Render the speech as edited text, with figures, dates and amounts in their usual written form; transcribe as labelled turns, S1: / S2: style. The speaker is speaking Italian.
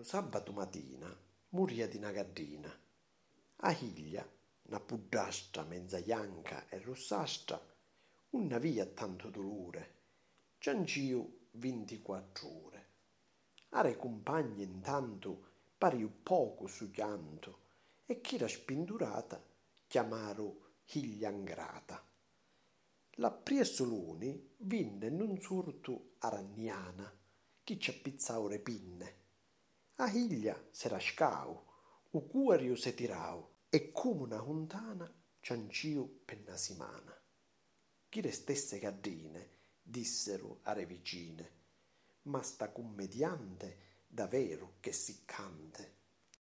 S1: sabato mattina muria di una gaddina. A higlia, una puddastra mezza bianca e rossastra, una via tanto dolore, cianciu 24 ore. Are compagni intanto pariu poco su chianto, e chi era spindurata chiamaro higlia ingrata. La Priesoluni vinne in un surtu aragnana, chi ci appizzau le pinne. A higlia s'era scau, u cuorio se tirau, e come una fontana cianciu per una simana. Chi le stesse gaddine dissero alle vicine: ma sta commediante davvero che siccante.